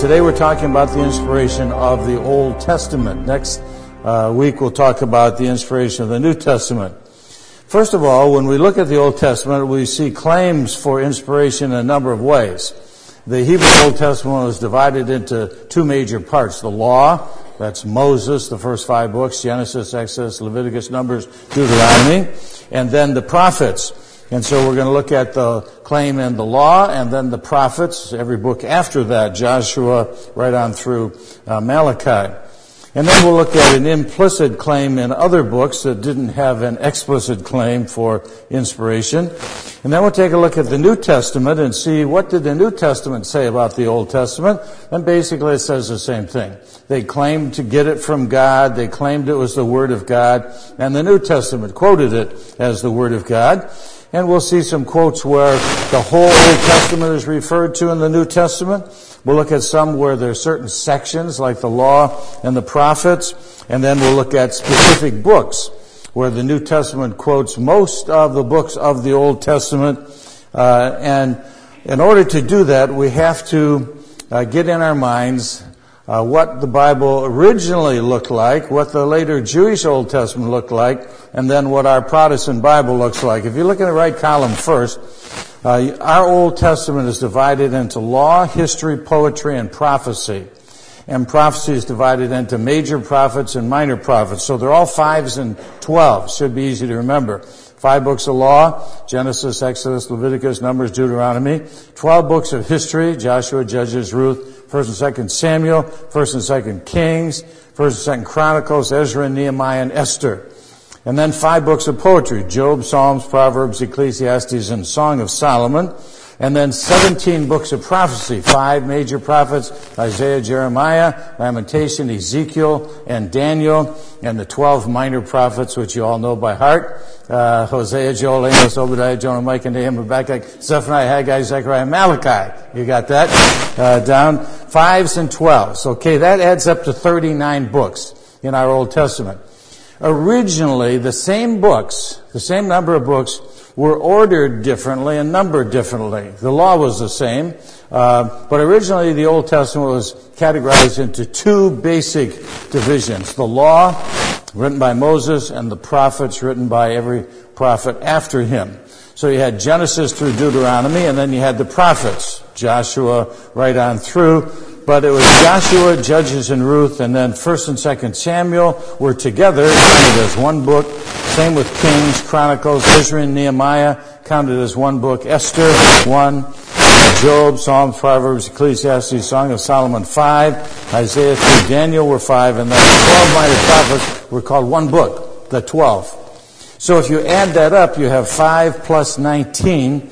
Today we're talking about the inspiration of the Old Testament. Next week we'll talk about the inspiration of the New Testament. First of all, when we look at the Old Testament, we see claims for inspiration in a number of ways. The Hebrew Old Testament was divided into two major parts. The Law, that's Moses, the first 5 books, Genesis, Exodus, Leviticus, Numbers, Deuteronomy, and then the prophets. And so we're going to look at the claim in the Law and then the prophets, every book after that, Joshua right on through Malachi. And then we'll look at an implicit claim in other books that didn't have an explicit claim for inspiration. And then we'll take a look at the New Testament and see what did the New Testament say about the Old Testament. And basically it says the same thing. They claimed to get it from God. They claimed it was the Word of God. And the New Testament quoted it as the Word of God. And we'll see some quotes where the whole Old Testament is referred to in the New Testament. We'll look at some where there are certain sections like the Law and the prophets. And then we'll look at specific books where the New Testament quotes most of the books of the Old Testament. And in order to do that, we have to get in our minds what the Bible originally looked like, what the later Jewish Old Testament looked like, and then what our Protestant Bible looks like. If you look in the right column first, our Old Testament is divided into law, history, poetry, and prophecy. And prophecy is divided into major prophets and minor prophets. So they're all 5s and 12s. Should be easy to remember. 5 books of law, Genesis, Exodus, Leviticus, Numbers, Deuteronomy. 12 books of history, Joshua, Judges, Ruth, 1st and 2nd Samuel, 1st and 2nd Kings, 1st and 2nd Chronicles, Ezra, Nehemiah, and Esther. And then 5 books of poetry, Job, Psalms, Proverbs, Ecclesiastes, and Song of Solomon. And then 17 books of prophecy, 5 major prophets, Isaiah, Jeremiah, Lamentation, Ezekiel, and Daniel, and the 12 minor prophets, which you all know by heart, Hosea, Joel, Amos, Obadiah, Jonah, Micah, Nahum, Habakkuk, Zephaniah, Haggai, Zechariah, and Malachi. You got that down? 5s and 12s. Okay, that adds up to 39 books in our Old Testament. Originally, the same books, the same number of books, were ordered differently and numbered differently. The law was the same, but originally the Old Testament was categorized into 2 basic divisions. The law, written by Moses, and the prophets, written by every prophet after him. So you had Genesis through Deuteronomy, and then you had the prophets, Joshua right on through. But it was Joshua, Judges, and Ruth, and then 1st and 2nd Samuel were together, counted as one book. Same with Kings, Chronicles, Ezra, and Nehemiah, counted as one book. Esther, 1. Job, Psalms, Proverbs, Ecclesiastes, Song of Solomon, 5. Isaiah through Daniel were 5. And then the 12 minor prophets were called one book, the 12. So if you add that up, you have 5 plus 19,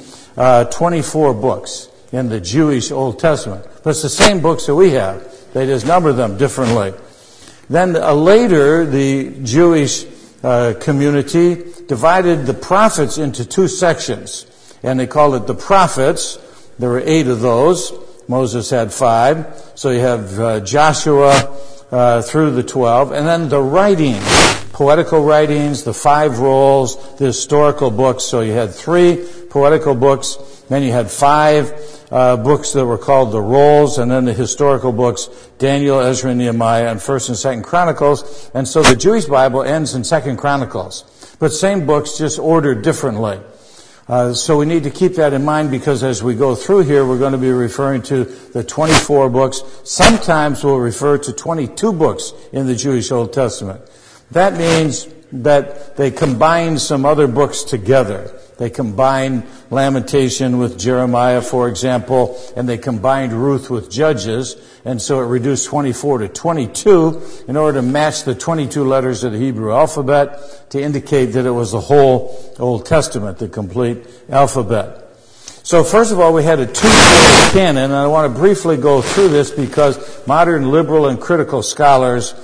24 books in the Jewish Old Testament. But it's the same books that we have. They just number them differently. Then later, the Jewish community divided the prophets into 2 sections. And they called it the prophets. There were 8 of those. Moses had 5. So you have Joshua through the 12. And then the writings, poetical writings, the 5 rolls, the historical books. So you had 3 poetical books. Then you had 5 books that were called the rolls, and then the historical books, Daniel, Ezra, Nehemiah, and 1st and 2nd Chronicles. And so the Jewish Bible ends in 2nd Chronicles. But same books, just ordered differently. So we need to keep that in mind, because as we go through here, we're going to be referring to the 24 books. Sometimes we'll refer to 22 books in the Jewish Old Testament. That means that they combine some other books together. They combined Lamentation with Jeremiah, for example, and they combined Ruth with Judges, and so it reduced 24 to 22 in order to match the 22 letters of the Hebrew alphabet to indicate that it was the whole Old Testament, the complete alphabet. So first of all, we had a 2-fold canon, and I want to briefly go through this because modern liberal and critical scholars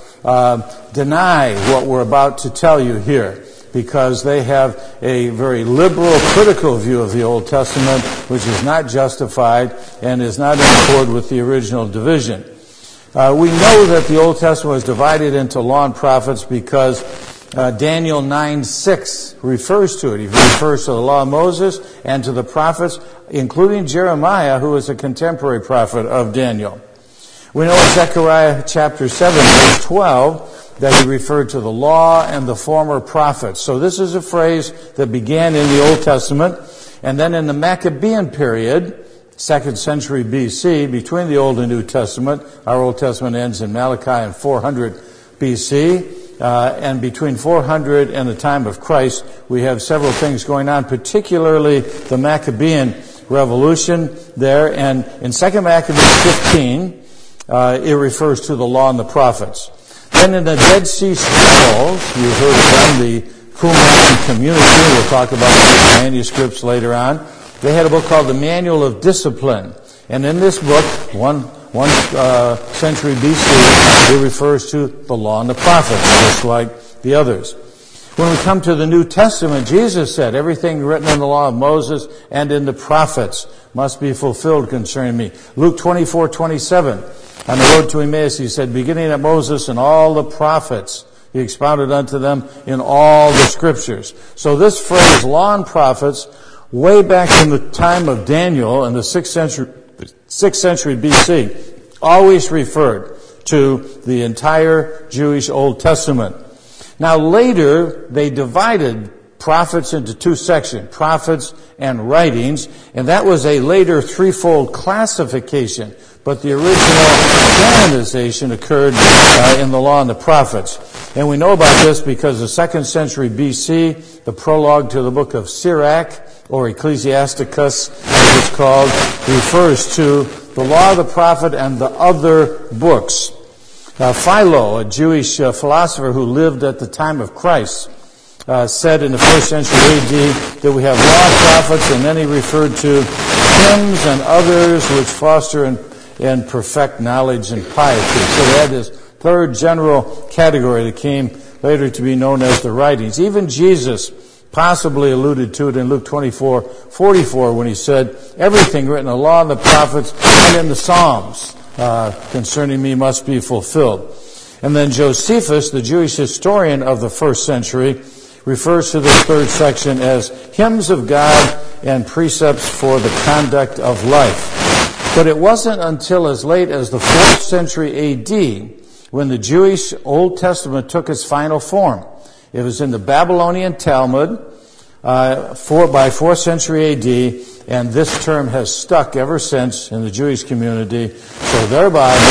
deny what we're about to tell you here, because they have a very liberal, critical view of the Old Testament, which is not justified and is not in accord with the original division. We know that the Old Testament was divided into law and prophets because Daniel 9:6 refers to it. He refers to the law of Moses and to the prophets, including Jeremiah, who was a contemporary prophet of Daniel. We know in Zechariah chapter 7, verse 12, that he referred to the law and the former prophets. So this is a phrase that began in the Old Testament, and then in the Maccabean period, 2nd century BC, between the Old and New Testament, our Old Testament ends in Malachi in 400 BC, and between 400 and the time of Christ, we have several things going on, particularly the Maccabean revolution there. And in 2 Maccabees 15, it refers to the law and the prophets. Then in the Dead Sea Scrolls, you heard of them, the Qumran community, we'll talk about these manuscripts later on. They had a book called the Manual of Discipline. And in this book, one century BC, it refers to the law and the prophets, just like the others. When we come to the New Testament, Jesus said, everything written in the law of Moses and in the prophets must be fulfilled concerning me. Luke 24:27. On the road to Emmaus, he said, beginning at Moses and all the prophets, he expounded unto them in all the scriptures. So this phrase, law and prophets, way back in the time of Daniel in the 6th century BC, always referred to the entire Jewish Old Testament. Now later, they divided prophets into two sections, prophets and writings, and that was a later threefold classification. But the original canonization occurred in the law and the prophets. And we know about this because the 2nd century BC, the prologue to the book of Sirach, or Ecclesiasticus, as it's called, refers to the law of the prophet and the other books. Philo, a Jewish philosopher who lived at the time of Christ, said in the 1st century AD that we have law and prophets, and then he referred to hymns and others which foster and perfect knowledge and piety. So we had this third general category that came later to be known as the writings. Even Jesus possibly alluded to it in Luke 24:44 when he said, everything written in the law and the prophets and in the Psalms concerning me must be fulfilled. And then Josephus, the Jewish historian of the 1st century, refers to this third section as hymns of God and precepts for the conduct of life. But it wasn't until as late as the 4th century AD when the Jewish Old Testament took its final form. It was in the Babylonian Talmud by 4th century AD, and this term has stuck ever since in the Jewish community. So their Bible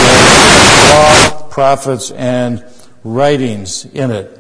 has law, prophets, and writings in it.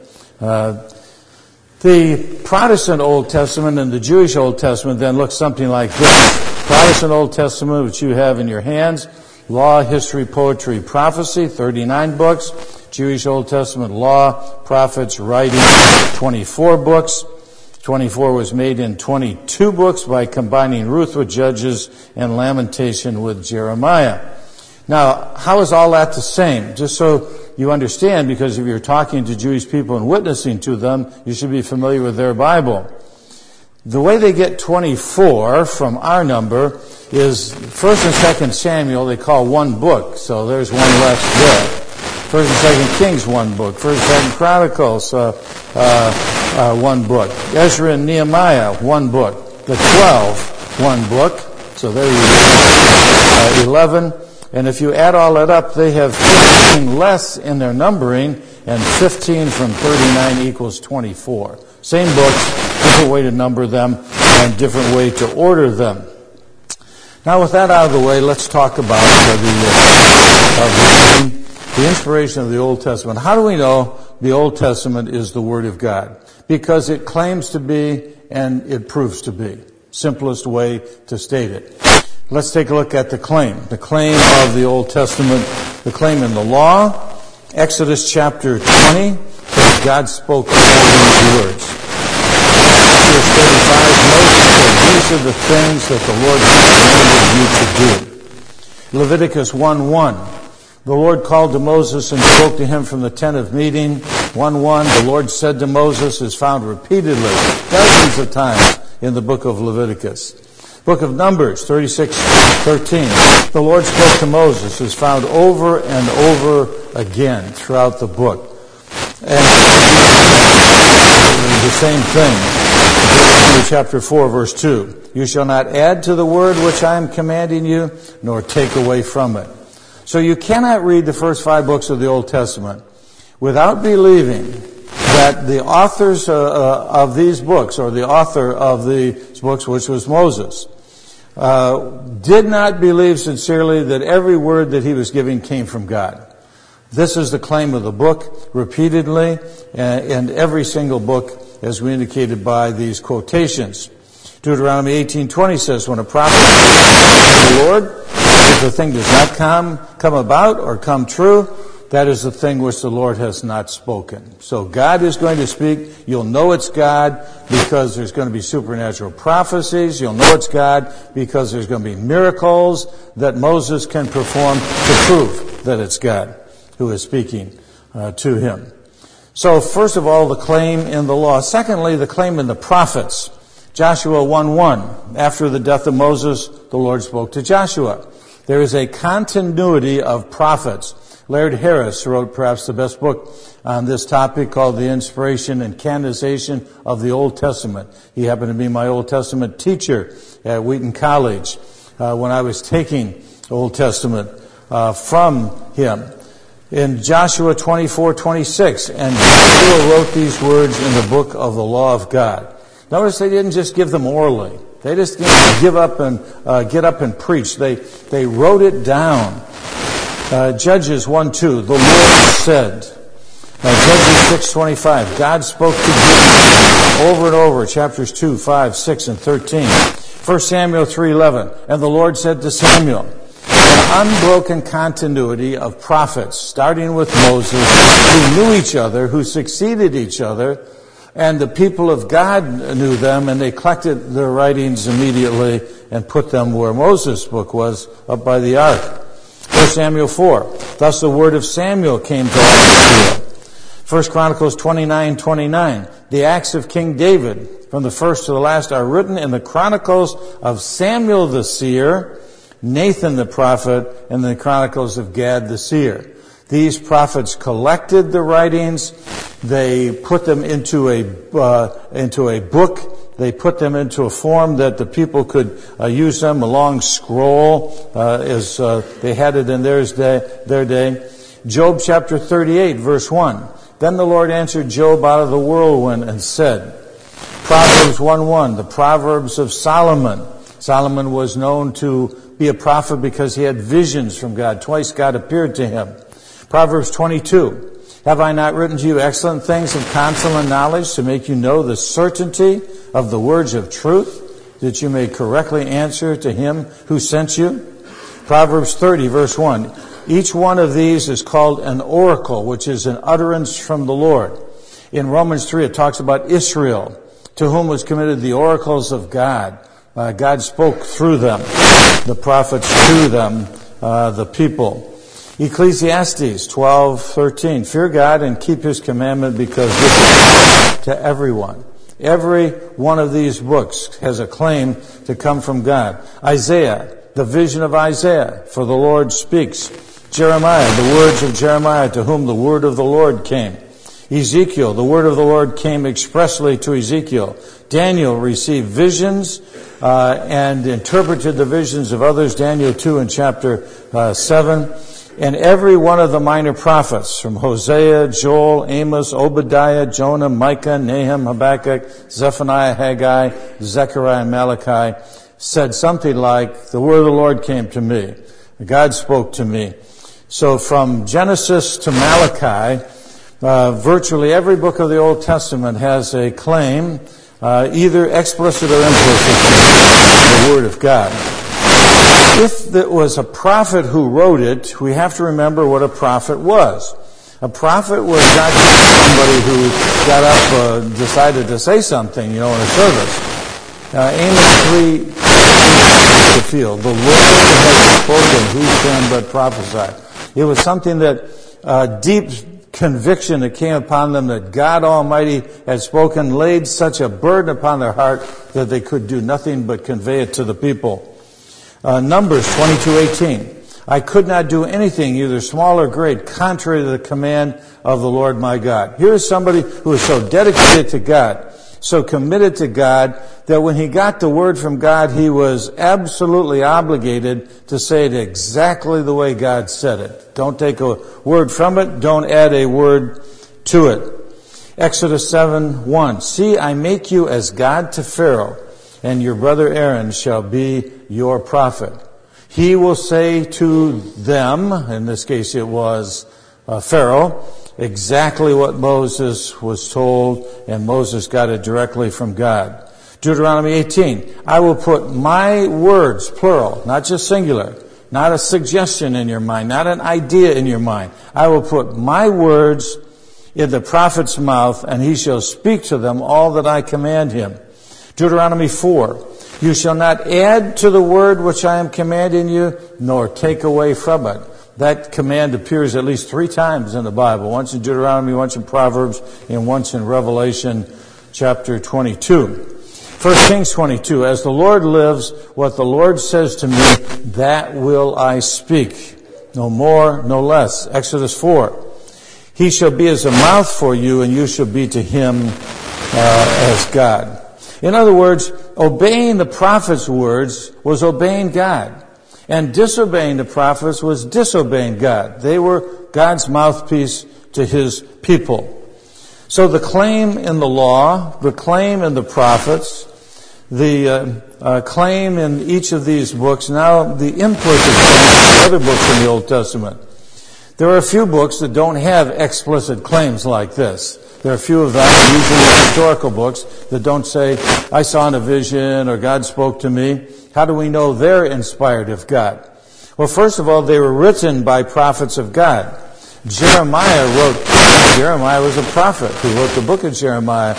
The Protestant Old Testament and the Jewish Old Testament then look something like this. Protestant Old Testament, which you have in your hands, law, history, poetry, prophecy, 39 books. Jewish Old Testament, law, prophets, writings, 24 books. 24 was made in 22 books by combining Ruth with Judges and Lamentation with Jeremiah. Now, how is all that the same? Just so you understand, because if you're talking to Jewish people and witnessing to them, you should be familiar with their Bible. The way they get 24 from our number is 1st and 2nd Samuel they call one book, so there's one less there. 1st and 2nd Kings, one book. 1st and 2nd Chronicles, one book. Ezra and Nehemiah, one book. The 12, one book. So there you go. 11. And if you add all that up, they have 15 less in their numbering, and 15 from 39 equals 24. Same books, different way to number them, and different way to order them. Now with that out of the way, let's talk about the inspiration of the Old Testament. How do we know the Old Testament is the Word of God? Because it claims to be, and it proves to be. Simplest way to state it. Let's take a look at the claim. The claim of the Old Testament, the claim in the law. Exodus chapter 20, says God spoke all these words. Verse 35, Moses said, these are the things that the Lord commanded you to do. Leviticus 1:1. The Lord called to Moses and spoke to him from the tent of meeting. 1:1, the Lord said to Moses is found repeatedly, dozens of times in the book of Leviticus. Book of Numbers, 36:13. The Lord spoke to Moses is found over and over again throughout the book. And the same thing. Deuteronomy chapter 4, verse 2. You shall not add to the word which I am commanding you, nor take away from it. So you cannot read the first 5 books of the Old Testament without believing that the authors of these books, or the author of these books, which was Moses, did not believe sincerely that every word that he was giving came from God. This is the claim of the book repeatedly, and every single book, as we indicated by these quotations. Deuteronomy 18:20 says, when a prophet speaks from the Lord, if the thing does not come about or come true, that is the thing which the Lord has not spoken. So God is going to speak. You'll know it's God because there's going to be supernatural prophecies. You'll know it's God because there's going to be miracles that Moses can perform to prove that it's God who is speaking to him. So first of all, the claim in the law. Secondly, the claim in the prophets. Joshua 1:1. After the death of Moses, the Lord spoke to Joshua. There is a continuity of prophets. Laird Harris wrote perhaps the best book on this topic, called The Inspiration and Canonization of the Old Testament. He happened to be my Old Testament teacher at Wheaton College when I was taking Old Testament from him. In Joshua 24:26, and Joshua wrote these words in the book of the law of God. Notice they didn't just give them orally. They just didn't get up and preach. They wrote it down. Judges 1:2, the Lord said. Judges 6:25, God spoke to Gideon over and over, chapters 2, 5, 6, and 13. 1 Samuel 3:11, and the Lord said to Samuel. An unbroken continuity of prophets, starting with Moses, who knew each other, who succeeded each other, and the people of God knew them, and they collected their writings immediately and put them where Moses' book was, up by the ark. 1 Samuel 4, thus the word of Samuel came to all Israel. 1 Chronicles 29:29, the acts of King David, from the first to the last, are written in the chronicles of Samuel the seer, Nathan the prophet, and the chronicles of Gad the seer. These prophets collected the writings. They put them into a book. They put them into a form that the people could use them, a long scroll, as they had it in their day. Job chapter 38, verse 1. Then the Lord answered Job out of the whirlwind and said, Proverbs 1:1, the Proverbs of Solomon. Solomon was known to be a prophet because he had visions from God. Twice God appeared to him. Proverbs 22. Have I not written to you excellent things of counsel and knowledge to make you know the certainty of the words of truth, that you may correctly answer to him who sent you? Proverbs 30, verse 1. Each one of these is called an oracle, which is an utterance from the Lord. In Romans 3, it talks about Israel, to whom was committed the oracles of God. God spoke through them, the prophets to them, the people. Ecclesiastes 12:13. Fear God and keep his commandment, because this is to everyone. Every one of these books has a claim to come from God. Isaiah, the vision of Isaiah, for the Lord speaks. Jeremiah, the words of Jeremiah, to whom the word of the Lord came. Ezekiel, the word of the Lord came expressly to Ezekiel. Daniel received visions and interpreted the visions of others. Daniel 2 in chapter 7. And every one of the minor prophets, from Hosea, Joel, Amos, Obadiah, Jonah, Micah, Nahum, Habakkuk, Zephaniah, Haggai, Zechariah, and Malachi, said something like, the word of the Lord came to me. God spoke to me. So from Genesis to Malachi, virtually every book of the Old Testament has a claim, either explicit or implicit, the Word of God. If it was a prophet who wrote it, we have to remember what a prophet was. A prophet was not just somebody who got up, decided to say something, in a service. Amos 3, the field. The Lord has spoken, who can but prophesy? It was something that deep conviction that came upon them that God Almighty had spoken, laid such a burden upon their heart that they could do nothing but convey it to the people. Numbers 22:18. I could not do anything, either small or great, contrary to the command of the Lord my God. Here is somebody who is so dedicated to God, so committed to God that when he got the word from God, he was absolutely obligated to say it exactly the way God said it. Don't take a word from it. Don't add a word to it. Exodus 7:1. See, I make you as God to Pharaoh, and your brother Aaron shall be your prophet. He will say to them, in this case it was Pharaoh, exactly what Moses was told, and Moses got it directly from God. Deuteronomy 18, I will put my words, plural, not just singular, not a suggestion in your mind, not an idea in your mind. I will put my words in the prophet's mouth, and he shall speak to them all that I command him. Deuteronomy 4, you shall not add to the word which I am commanding you, nor take away from it. That command appears at least 3 times in the Bible, once in Deuteronomy, once in Proverbs, and once in Revelation chapter 22. 1 Kings 22, as the Lord lives, what the Lord says to me, that will I speak. No more, no less. Exodus 4, he shall be as a mouth for you, and you shall be to him as God. In other words, obeying the prophet's words was obeying God. And disobeying the prophets was disobeying God. They were God's mouthpiece to his people. So the claim in the law, the claim in the prophets, the claim in each of these books, now the implicit claim in the other books in the Old Testament. There are a few books that don't have explicit claims like this. There are a few of them, usually historical books, that don't say, I saw in a vision or God spoke to me. How do we know they're inspired of God? Well, first of all, they were written by prophets of God. Jeremiah was a prophet who wrote the book of Jeremiah.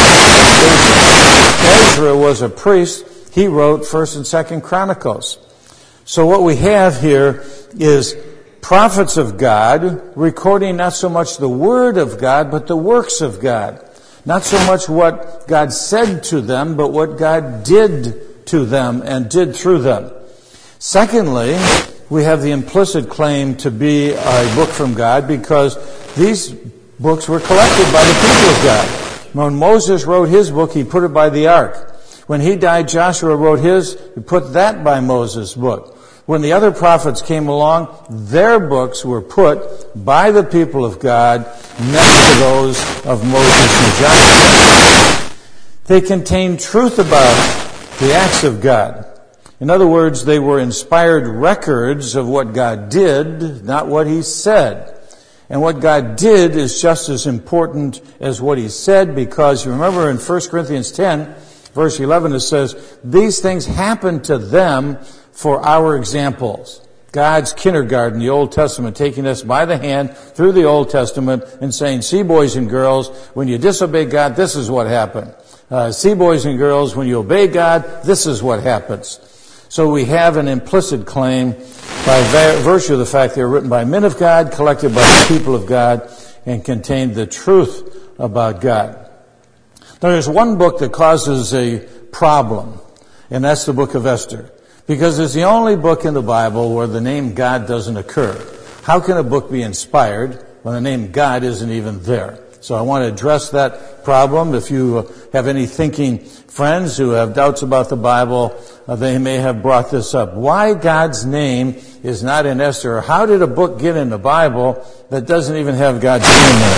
Ezra was a priest. He wrote 1st and 2nd Chronicles. So what we have here is prophets of God recording not so much the word of God, but the works of God. Not so much what God said to them, but what God did to them and did through them. Secondly, we have the implicit claim to be a book from God because these books were collected by the people of God. When Moses wrote his book, he put it by the ark. When he died, Joshua wrote his, he put that by Moses' book. When the other prophets came along, their books were put by the people of God next to those of Moses and Joshua. They contain truth about the acts of God. In other words, they were inspired records of what God did, not what he said. And what God did is just as important as what he said, because you remember in 1 Corinthians 10, verse 11, it says, these things happened to them for our examples. God's kindergarten, the Old Testament, taking us by the hand through the Old Testament and saying, see, boys and girls, when you disobey God, this is what happened. See, boys and girls, when you obey God, this is what happens. So we have an implicit claim by virtue of the fact they were written by men of God, collected by the people of God, and contained the truth about God. Now, there's one book that causes a problem, and that's the book of Esther. Because it's the only book in the Bible where the name God doesn't occur. How can a book be inspired when the name God isn't even there? So I want to address that problem. If you have any thinking friends who have doubts about the Bible, they may have brought this up. Why God's name is not in Esther? Or how did a book get in the Bible that doesn't even have God's name in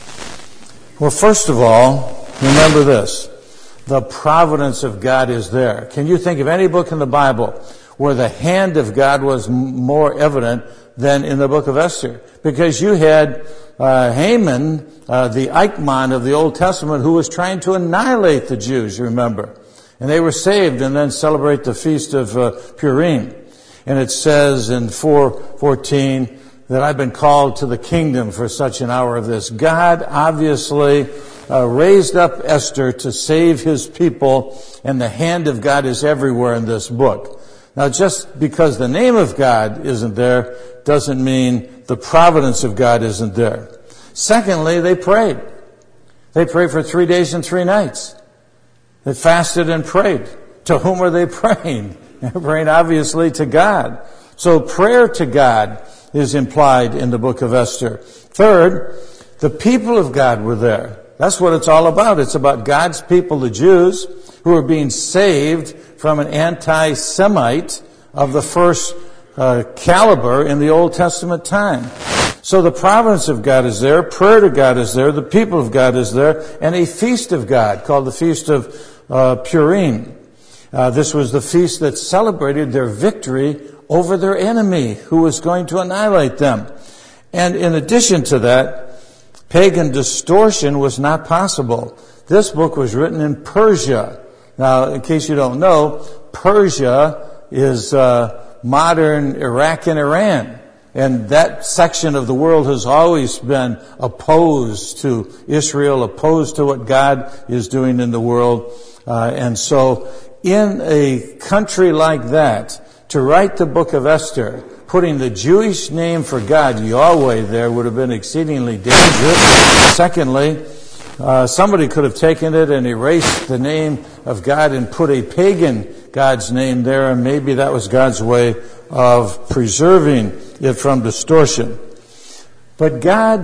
it? Well, first of all, remember this. The providence of God is there. Can you think of any book in the Bible where the hand of God was more evident than in the book of Esther? Because you had Haman, the Eichmann of the Old Testament, who was trying to annihilate the Jews, you remember. And they were saved and then celebrate the feast of Purim. And it says in 4:14 that I've been called to the kingdom for such an hour of this. God obviously raised up Esther to save his people, and the hand of God is everywhere in this book. Now, just because the name of God isn't there doesn't mean the providence of God isn't there. Secondly, they prayed. They prayed for 3 days and 3 nights. They fasted and prayed. To whom are they praying? They're praying, obviously, to God. So prayer to God is implied in the book of Esther. Third, the people of God were there. That's what it's all about. It's about God's people, the Jews, who are being saved from an anti-Semite of the first caliber in the Old Testament time. So the providence of God is there, prayer to God is there, the people of God is there, and a feast of God called the Feast of Purim. This was the feast that celebrated their victory over their enemy who was going to annihilate them. And in addition to that, pagan distortion was not possible. This book was written in Persia. Now, in case you don't know, Persia is modern Iraq and Iran. And that section of the world has always been opposed to Israel, opposed to what God is doing in the world. And so in a country like that, to write the book of Esther, putting the Jewish name for God, Yahweh, there would have been exceedingly dangerous. Secondly, somebody could have taken it and erased the name of God and put a pagan God's name there, and maybe that was God's way of preserving it from distortion. But God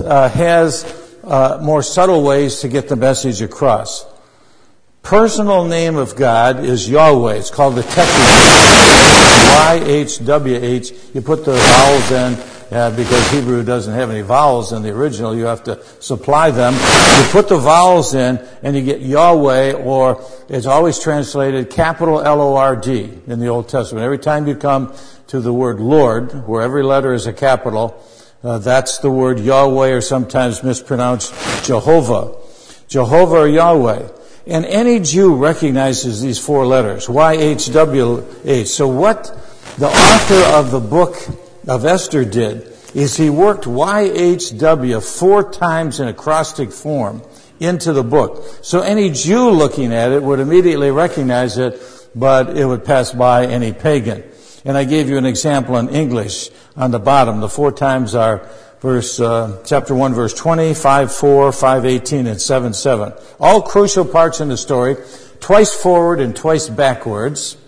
has more subtle ways to get the message across. Personal name of God is Yahweh. It's called the Tetragrammaton. Y-H-W-H. You put the vowels in because Hebrew doesn't have any vowels in the original. You have to supply them. You put the vowels in and you get Yahweh, or it's always translated capital L-O-R-D in the Old Testament. Every time you come to the word Lord, where every letter is a capital, that's the word Yahweh, or sometimes mispronounced Jehovah. Jehovah or Yahweh. And any Jew recognizes these four letters, Y-H-W-H. So what the author of the book of Esther did is he worked Y-H-W 4 times in acrostic form into the book. So any Jew looking at it would immediately recognize it, but it would pass by any pagan. And I gave you an example in English on the bottom. The 4 times are chapter 1, verse 20, 5:4, 5:18, and 7:7. All crucial parts in the story, twice forward and twice backwards.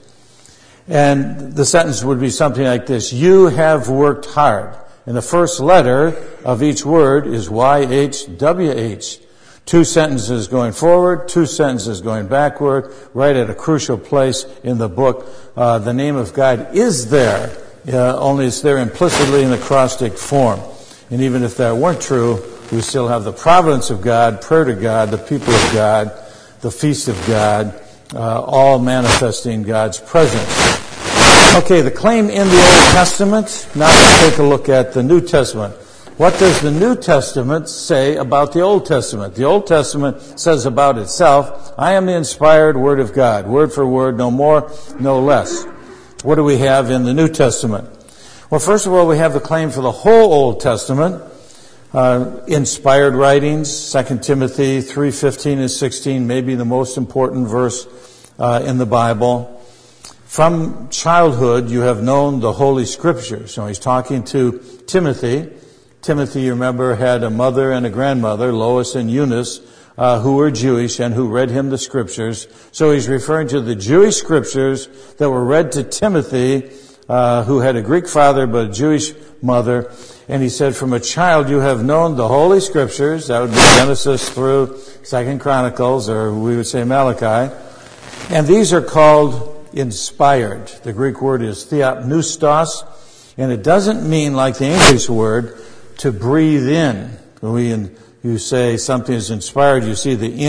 And the sentence would be something like this: you have worked hard. And the first letter of each word is Y-H-W-H. 2 sentences going forward, 2 sentences going backward, right at a crucial place in the book. The name of God is there, only it's there implicitly in acrostic form. And even if that weren't true, we still have the providence of God, prayer to God, the people of God, the feast of God, all manifesting God's presence. Okay, the claim in the Old Testament. Now let's take a look at the New Testament. What does the New Testament say about the Old Testament? The Old Testament says about itself, I am the inspired Word of God, word for word, no more, no less. What do we have in the New Testament? Well, first of all, we have the claim for the whole Old Testament, inspired writings, 2 Timothy 3:15 and 16, maybe the most important verse in the Bible. From childhood, you have known the Holy Scriptures. So he's talking to Timothy. Timothy, you remember, had a mother and a grandmother, Lois and Eunice, who were Jewish and who read him the Scriptures. So he's referring to the Jewish Scriptures that were read to Timothy, who had a Greek father but a Jewish mother. And he said, from a child you have known the Holy Scriptures. That would be Genesis through 2 Chronicles, or we would say Malachi. And these are called inspired. The Greek word is theopneustos. And it doesn't mean, like the English word, to breathe in. When you say something is inspired, you see the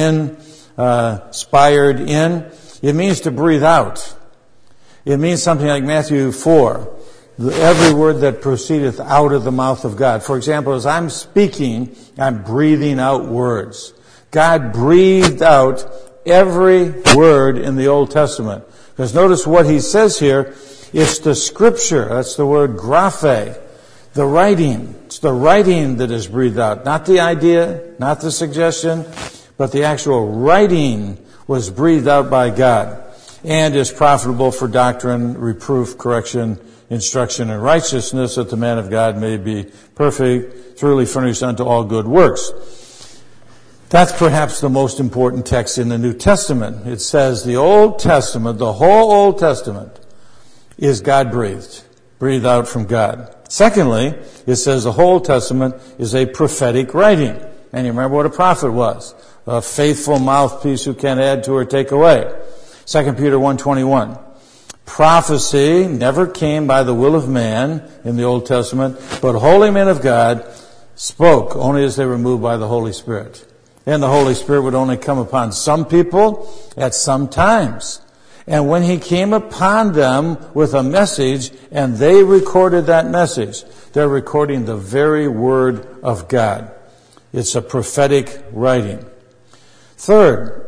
inspired in. It means to breathe out. It means something like Matthew 4, every word that proceedeth out of the mouth of God. For example, as I'm speaking, I'm breathing out words. God breathed out every word in the Old Testament. Because notice what he says here, it's the Scripture, that's the word graphe, the writing. It's the writing that is breathed out, not the idea, not the suggestion, but the actual writing was breathed out by God. And is profitable for doctrine, reproof, correction, instruction, and righteousness, that the man of God may be perfect, thoroughly furnished unto all good works. That's perhaps the most important text in the New Testament. It says the Old Testament, the whole Old Testament, is God-breathed, breathed out from God. Secondly, it says the whole Testament is a prophetic writing. And you remember what a prophet was. A faithful mouthpiece who can add to or take away. 2 Peter 1:21. Prophecy never came by the will of man in the Old Testament, but holy men of God spoke only as they were moved by the Holy Spirit. And the Holy Spirit would only come upon some people at some times. And when he came upon them with a message and they recorded that message, they're recording the very word of God. It's a prophetic writing. Third,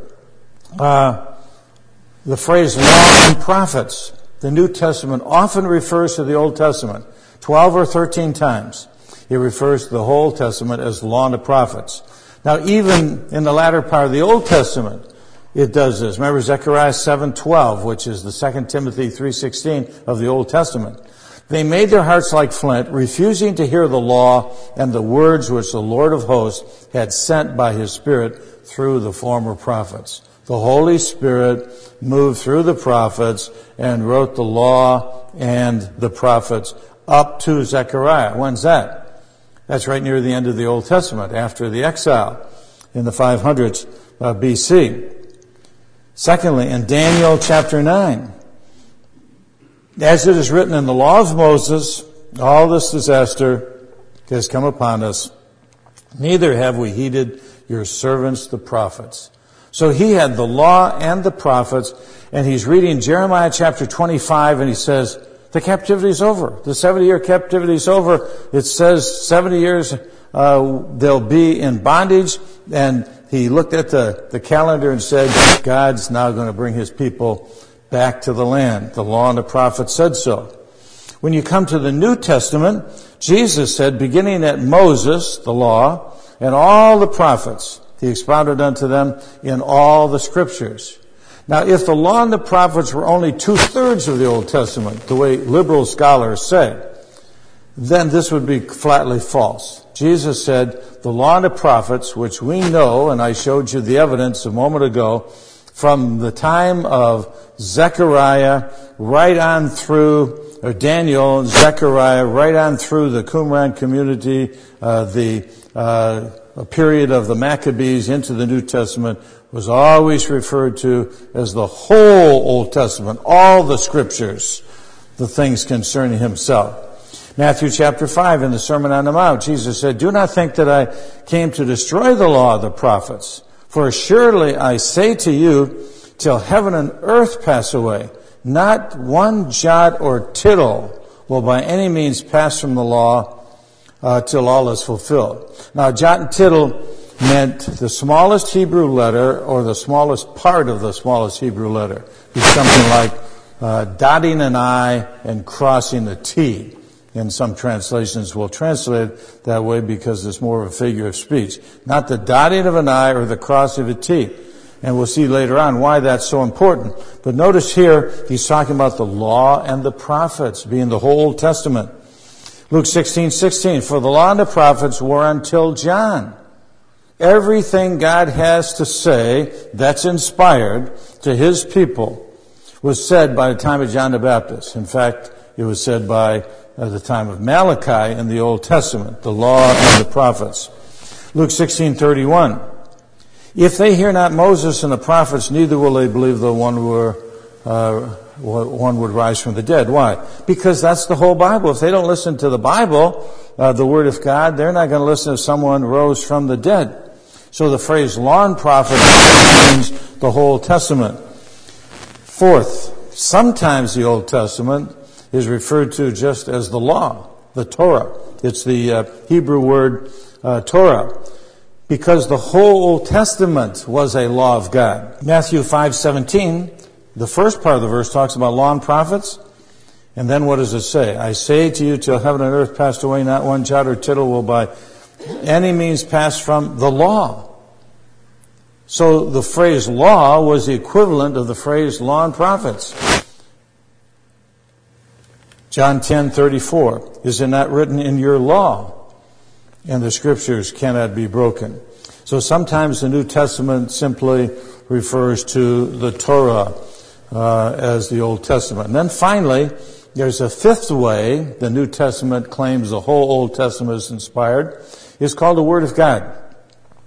the phrase law and prophets. The New Testament often refers to the Old Testament 12 or 13 times. It refers to the whole Testament as law and the prophets. Now, even in the latter part of the Old Testament, it does this. Remember Zechariah 7:12, which is the 2 Timothy 3:16 of the Old Testament. They made their hearts like flint, refusing to hear the law and the words which the Lord of hosts had sent by his Spirit through the former prophets. The Holy Spirit moved through the prophets and wrote the law and the prophets up to Zechariah. When's that? That's right near the end of the Old Testament, after the exile in the 500s BC. Secondly, in Daniel chapter 9, as it is written in the law of Moses, all this disaster has come upon us, neither have we heeded your servants the prophets. So he had the law and the prophets, and he's reading Jeremiah chapter 25, and he says, the captivity is over. The 70-year captivity is over. It says 70 years they'll be in bondage, and he looked at the calendar and said, God's now going to bring his people back to the land. The law and the prophets said so. When you come to the New Testament, Jesus said, beginning at Moses, the law, and all the prophets, he expounded unto them in all the scriptures. Now, if the law and the prophets were only 2/3 of the Old Testament, the way liberal scholars say, then this would be flatly false. Jesus said, the law and the prophets, which we know, and I showed you the evidence a moment ago, from the time of Zechariah right on through, or Daniel, Zechariah, right on through the Qumran community, a period of the Maccabees into the New Testament, was always referred to as the whole Old Testament, all the scriptures, the things concerning himself. Matthew chapter 5, in the Sermon on the Mount, Jesus said, do not think that I came to destroy the law of the prophets, for surely I say to you, till heaven and earth pass away, not one jot or tittle will by any means pass from the law till all is fulfilled. Now, jot and tittle meant the smallest Hebrew letter or the smallest part of the smallest Hebrew letter. It's something like dotting an I and crossing a T. In some translations will translate it that way because it's more of a figure of speech. Not the dotting of an I or the cross of a T. And we'll see later on why that's so important. But notice here, he's talking about the law and the prophets being the whole Old Testament. Luke 16:16, for the law and the prophets were until John. Everything God has to say that's inspired to his people was said by the time of John the Baptist. In fact, it was said by the time of Malachi in the Old Testament, the law and the prophets. Luke 16:31, if they hear not Moses and the prophets, neither will they believe though one would rise from the dead. Why? Because that's the whole Bible. If they don't listen to the Bible, the Word of God, they're not going to listen if someone rose from the dead. So the phrase law and prophet means the whole Testament. Fourth, sometimes the Old Testament is referred to just as the law, the Torah. It's the Hebrew word Torah, because the whole Old Testament was a law of God. Matthew 5:17, the first part of the verse talks about law and prophets, and then what does it say? I say to you, till heaven and earth passed away, not one jot or tittle will by any means pass from the law. So the phrase law was the equivalent of the phrase law and prophets. John 10:34, is it not written in your law? And the scriptures cannot be broken. So sometimes the New Testament simply refers to the Torah as the Old Testament. And then finally, there's a fifth way the New Testament claims the whole Old Testament is inspired. It's called the Word of God.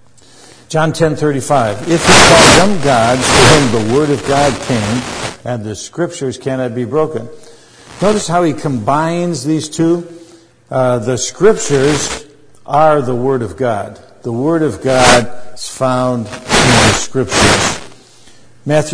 John 10:35, if he called them gods to whom the word of God came, and the scriptures cannot be broken. Notice how he combines these two. The scriptures are the word of God. The word of God is found in the scriptures. Mark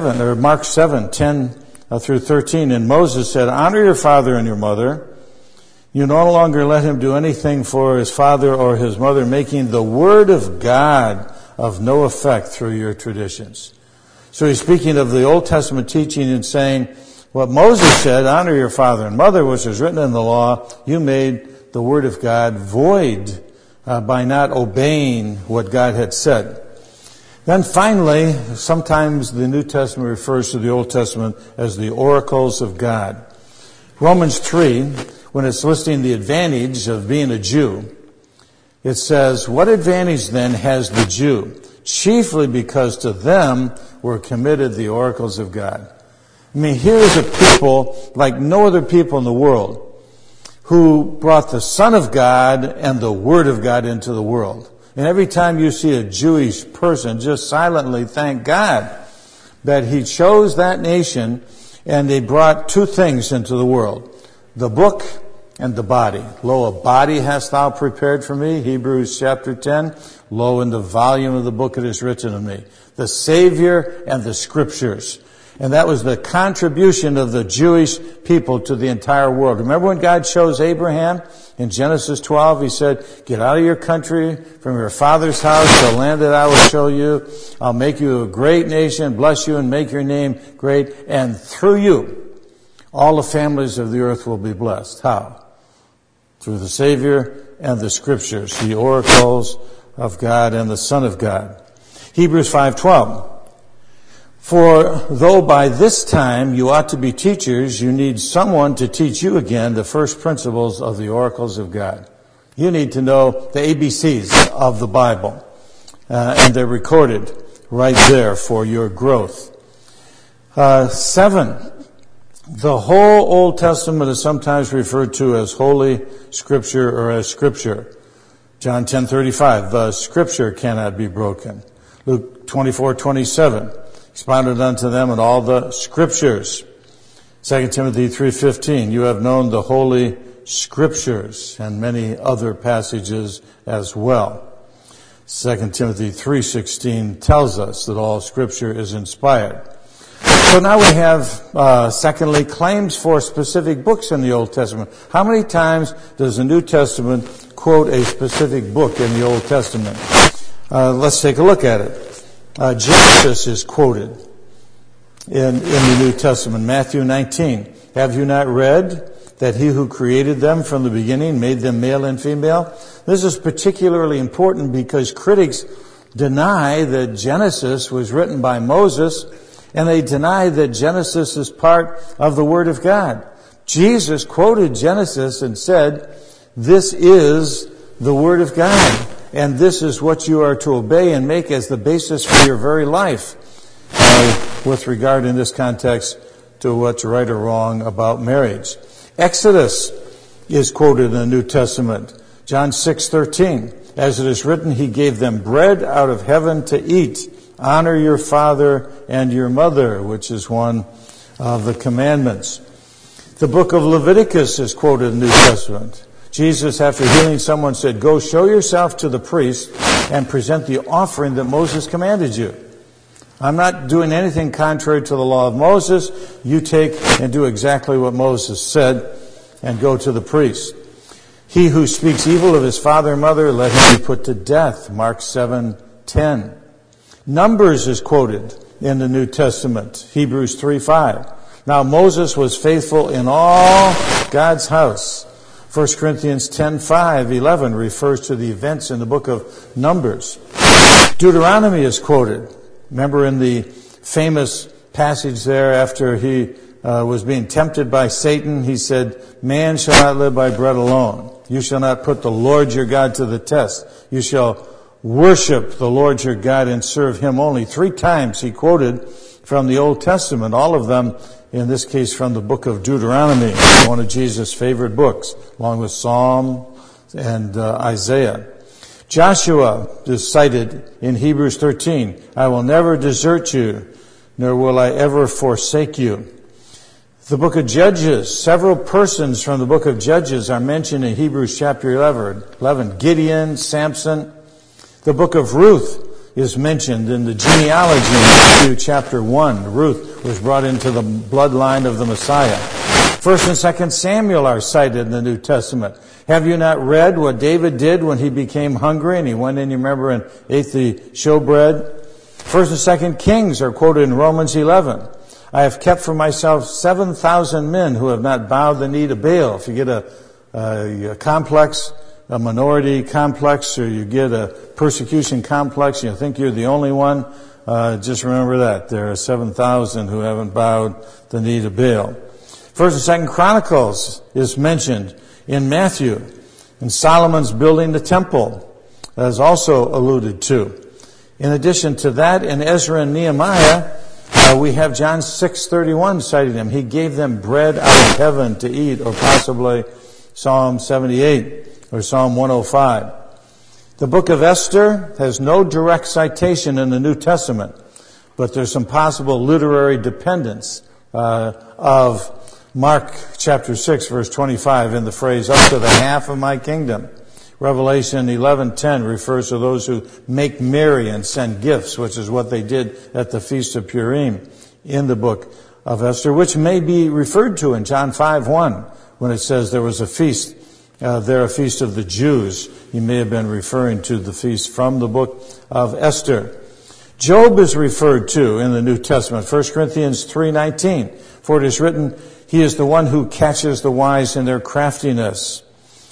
7:10-13, and Moses said, honor your father and your mother. You no longer let him do anything for his father or his mother, making the word of God of no effect through your traditions. So he's speaking of the Old Testament teaching and saying, what Moses said, honor your father and mother, which is written in the law, you made the word of God void by not obeying what God had said. Then finally, sometimes the New Testament refers to the Old Testament as the oracles of God. Romans 3, when it's listing the advantage of being a Jew, it says, what advantage then has the Jew? Chiefly because to them were committed the oracles of God. I mean, here's a people like no other people in the world who brought the Son of God and the Word of God into the world. And every time you see a Jewish person, just silently thank God that he chose that nation and they brought two things into the world, the book and the body. Lo, a body hast thou prepared for me, Hebrews chapter 10. Lo, in the volume of the book it is written of me. The Savior and the Scriptures. And that was the contribution of the Jewish people to the entire world. Remember when God chose Abraham in Genesis 12? He said, get out of your country, from your father's house, the land that I will show you. I'll make you a great nation, bless you, and make your name great. And through you, all the families of the earth will be blessed. How? Through the Savior and the Scriptures, the oracles of God and the Son of God. Hebrews 5:12. For though by this time you ought to be teachers, you need someone to teach you again the first principles of the oracles of God. You need to know the ABCs of the Bible, and they're recorded right there for your growth. 7. The whole Old Testament is sometimes referred to as Holy Scripture or as Scripture. John 10:35, the Scripture cannot be broken. Luke 24:27, expounded unto them in all the Scriptures. 2 Timothy 3:15, you have known the Holy Scriptures, and many other passages as well. 2 Timothy 3:16 tells us that all Scripture is inspired. So now we have, secondly, claims for specific books in the Old Testament. How many times does the New Testament quote a specific book in the Old Testament? Let's take a look at it. Genesis is quoted in the New Testament. Matthew 19. Have you not read that he who created them from the beginning made them male and female? This is particularly important because critics deny that Genesis was written by Moses, and they deny that Genesis is part of the Word of God. Jesus quoted Genesis and said, this is the Word of God, and this is what you are to obey and make as the basis for your very life, with regard in this context to what's right or wrong about marriage. Exodus is quoted in the New Testament. John 6:13, as it is written, he gave them bread out of heaven to eat. Honor your father and your mother, which is one of the commandments. The book of Leviticus is quoted in the New Testament. Jesus, after healing someone, said, go show yourself to the priest and present the offering that Moses commanded you. I'm not doing anything contrary to the law of Moses. You take and do exactly what Moses said and go to the priest. He who speaks evil of his father and mother, let him be put to death. Mark 7:10. Numbers is quoted in the New Testament, Hebrews 3:5. Now Moses was faithful in all God's house. 1 Corinthians 10:5-11 refers to the events in the book of Numbers. Deuteronomy is quoted. Remember in the famous passage there after he was being tempted by Satan, he said, man shall not live by bread alone. You shall not put the Lord your God to the test. You shall worship the Lord your God and serve him only. 3 times he quoted from the Old Testament, all of them, in this case, from the book of Deuteronomy, one of Jesus' favorite books, along with Psalm and Isaiah. Joshua is cited in Hebrews 13. I will never desert you, nor will I ever forsake you. The book of Judges, several persons from the book of Judges are mentioned in Hebrews chapter 11. Gideon, Samson. The book of Ruth is mentioned in the genealogy in Matthew chapter 1. Ruth was brought into the bloodline of the Messiah. 1st and 2nd Samuel are cited in the New Testament. Have you not read what David did when he became hungry and he went in, you remember, and ate the showbread? 1st and 2nd Kings are quoted in Romans 11. I have kept for myself 7,000 men who have not bowed the knee to Baal. If you get a complex, a minority complex, or you get a persecution complex, you think you're the only one, just remember that. There are 7,000 who haven't bowed the knee to Baal. 1st and 2nd Chronicles is mentioned in Matthew. And Solomon's building the temple is also alluded to. In addition to that, in Ezra and Nehemiah, we have John 6:31 citing him. He gave them bread out of heaven to eat, or possibly Psalm 78 or Psalm 105. The book of Esther has no direct citation in the New Testament, but there's some possible literary dependence of Mark chapter 6 verse 25 in the phrase, up to the half of my kingdom. Revelation 11:10 refers to those who make merry and send gifts, which is what they did at the Feast of Purim in the book of Esther, which may be referred to in John 5:1 when it says there was a feast, a feast of the Jews. He may have been referring to the feast from the book of Esther. Job is referred to in the New Testament, 1 Corinthians 3:19. For it is written, he is the one who catches the wise in their craftiness.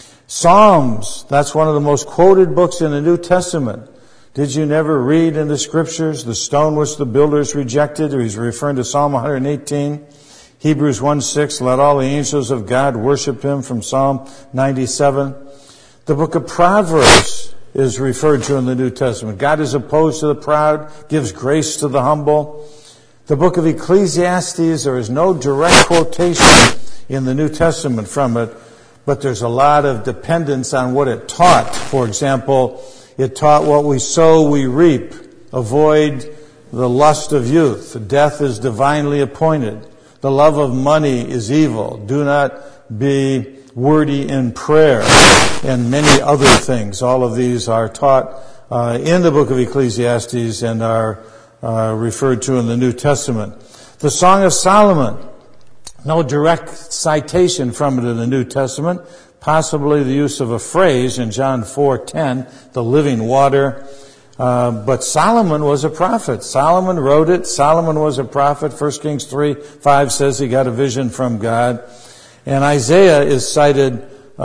Psalms, that's one of the most quoted books in the New Testament. Did you never read in the scriptures the stone which the builders rejected? Or he's referring to Psalm 118. Hebrews 1:6, let all the angels of God worship him, from Psalm 97. The book of Proverbs is referred to in the New Testament. God is opposed to the proud, gives grace to the humble. The book of Ecclesiastes, there is no direct quotation in the New Testament from it, but there's a lot of dependence on what it taught. For example, it taught what we sow, we reap. Avoid the lust of youth. Death is divinely appointed. The love of money is evil. Do not be wordy in prayer, and many other things. All of these are taught in the book of Ecclesiastes and are referred to in the New Testament. The Song of Solomon, no direct citation from it in the New Testament, possibly the use of a phrase in John 4:10, the living water. But Solomon was a prophet. Solomon wrote it. Solomon was a prophet. 1 Kings 3:5 says he got a vision from God. And Isaiah is cited,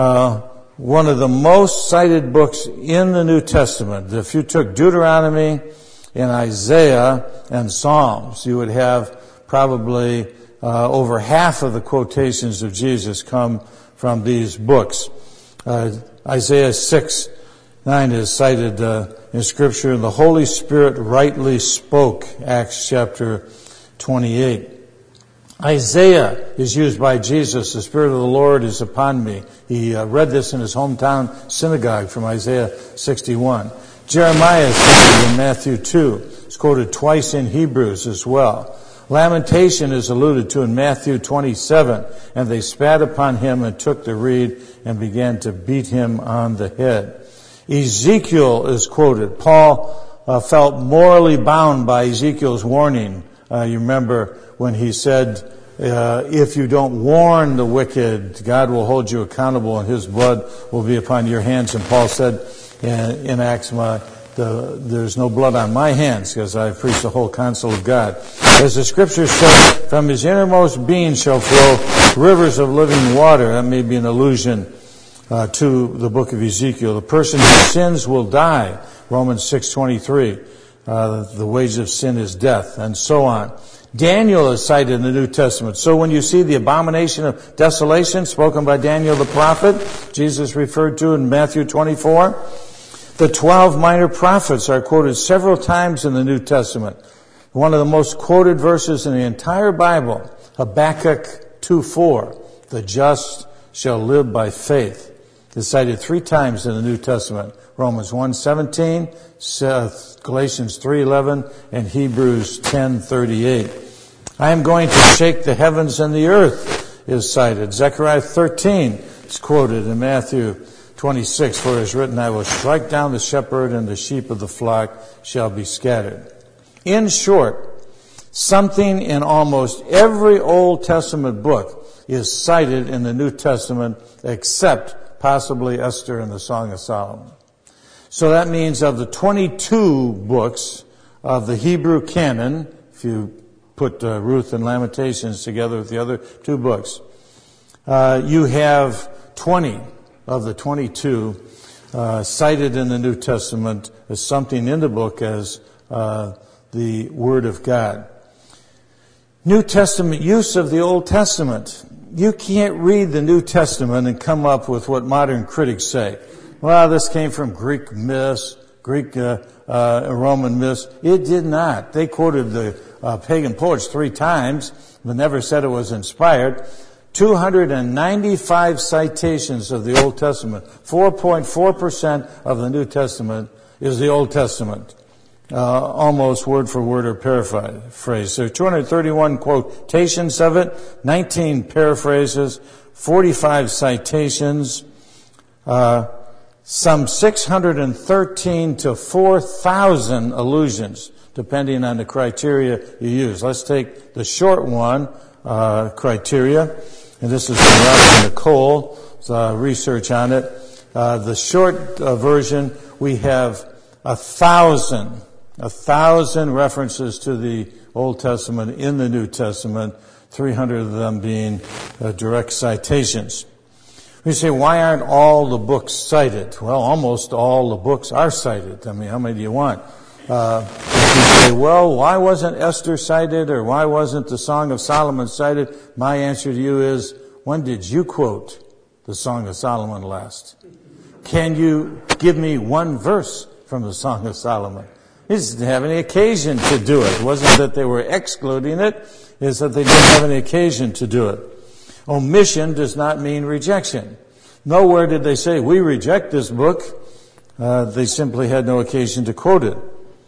one of the most cited books in the New Testament. If you took Deuteronomy and Isaiah and Psalms, you would have probably over half of the quotations of Jesus come from these books. Isaiah 6:9 is cited in Scripture, and the Holy Spirit rightly spoke, Acts chapter 28. Isaiah is used by Jesus. The Spirit of the Lord is upon me. He read this in his hometown synagogue from Isaiah 61. Jeremiah is quoted in Matthew 2. It's quoted twice in Hebrews as well. Lamentation is alluded to in Matthew 27. And they spat upon him and took the reed and began to beat him on the head. Ezekiel is quoted. Paul felt morally bound by Ezekiel's warning. You remember when he said, if you don't warn the wicked, God will hold you accountable and his blood will be upon your hands. And Paul said in Acts, there's no blood on my hands because I've preached the whole counsel of God. As the scriptures say, from his innermost being shall flow rivers of living water. That may be an allusion to the book of Ezekiel. The person who sins will die. Romans 6:23. The wages of sin is death, and so on. Daniel is cited in the New Testament. So when you see the abomination of desolation spoken by Daniel the prophet, Jesus referred to in Matthew 24, the 12 minor prophets are quoted several times in the New Testament. One of the most quoted verses in the entire Bible, Habakkuk 2:4, the just shall live by faith. is cited 3 times in the New Testament. Romans 1:17, Galatians 3:11, and Hebrews 10:38. I am going to shake the heavens and the earth is cited. Zechariah 13 is quoted in Matthew 26, for it is written, I will strike down the shepherd and the sheep of the flock shall be scattered. In short, something in almost every Old Testament book is cited in the New Testament except possibly Esther and the Song of Solomon. So that means of the 22 books of the Hebrew canon, if you put Ruth and Lamentations together with the other 2 books, you have 20 of the 22 cited in the New Testament as something in the book as the Word of God. New Testament use of the Old Testament. You can't read the New Testament and come up with what modern critics say. Well, this came from Greek myths, Roman myths. It did not. They quoted the pagan poets 3 times, but never said it was inspired. 295 citations of the Old Testament. 4.4% of the New Testament is the Old Testament. Almost word for word or paraphrase. There are 231 quotations of it, 19 paraphrases, 45 citations, some 613 to 4,000 allusions, depending on the criteria you use. Let's take the short one, criteria, and this is from Robert Nicole's research on it. The short version, we have 1,000 references to the Old Testament in the New Testament, 300 of them being direct citations. You say, why aren't all the books cited? Well, almost all the books are cited. I mean, how many do you want? If you say, well, why wasn't Esther cited, or why wasn't the Song of Solomon cited? My answer to you is, when did you quote the Song of Solomon last? Can you give me one verse from the Song of Solomon? He didn't have any occasion to do it. It wasn't that they were excluding it, it's that they didn't have any occasion to do it. Omission does not mean rejection. Nowhere did they say, we reject this book. They simply had no occasion to quote it.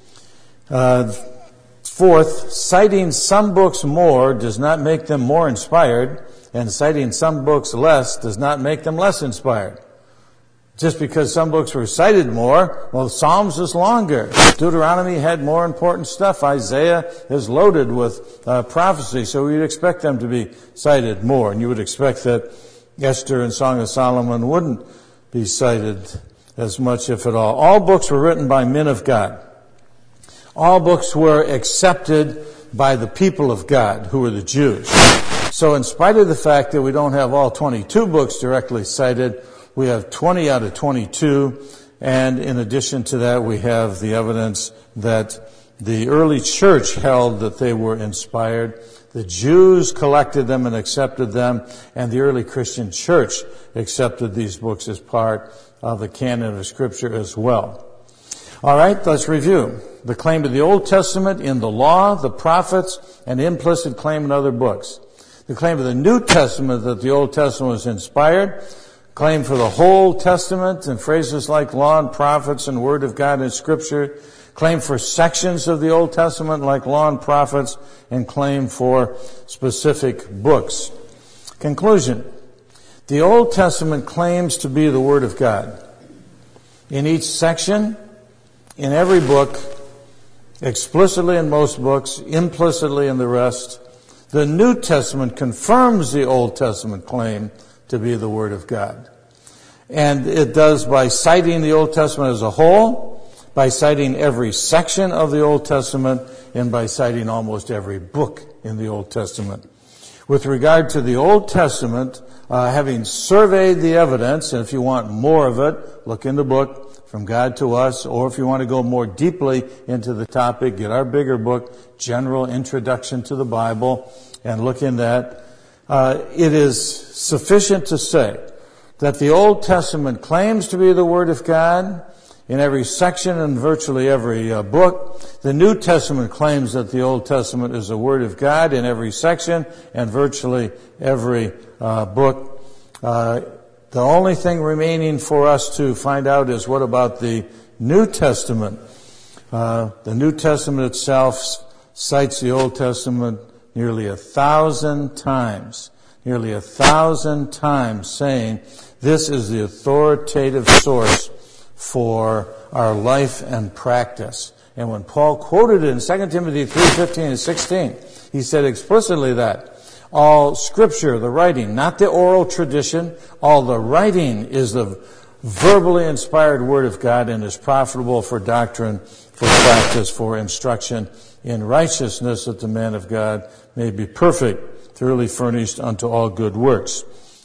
Fourth, citing some books more does not make them more inspired, and citing some books less does not make them less inspired. Just because some books were cited more, well, Psalms is longer. Deuteronomy had more important stuff. Isaiah is loaded with prophecy, so you'd expect them to be cited more. And you would expect that Esther and Song of Solomon wouldn't be cited as much, if at all. All books were written by men of God. All books were accepted by the people of God, who were the Jews. So in spite of the fact that we don't have all 22 books directly cited, we have 20 out of 22, and in addition to that, we have the evidence that the early church held that they were inspired. The Jews collected them and accepted them, and the early Christian church accepted these books as part of the canon of Scripture as well. All right, let's review. The claim of the Old Testament in the law, the prophets, and implicit claim in other books. The claim of the New Testament that the Old Testament was inspired. Claim for the whole Testament and phrases like law and prophets and Word of God and Scripture. Claim for sections of the Old Testament like law and prophets, and claim for specific books. Conclusion. The Old Testament claims to be the Word of God. In each section, in every book, explicitly in most books, implicitly in the rest, the New Testament confirms the Old Testament claim to be the Word of God. And it does by citing the Old Testament as a whole, by citing every section of the Old Testament, and by citing almost every book in the Old Testament. With regard to the Old Testament, having surveyed the evidence, and if you want more of it, look in the book, From God to Us, or if you want to go more deeply into the topic, get our bigger book, General Introduction to the Bible, and look in that. It is sufficient to say that the Old Testament claims to be the Word of God in every section and virtually every book. The New Testament claims that the Old Testament is the Word of God in every section and virtually every book. The The only thing remaining for us to find out is what about the New Testament? The New Testament itself cites the Old Testament nearly 1,000 times. Nearly 1,000 times saying this is the authoritative source for our life and practice. And when Paul quoted it in 2 Timothy 3:15 and 16, he said explicitly that all Scripture, the writing, not the oral tradition, all the writing is the verbally inspired Word of God and is profitable for doctrine, for practice, for instruction in righteousness, that the man of God may be perfect, thoroughly furnished unto all good works.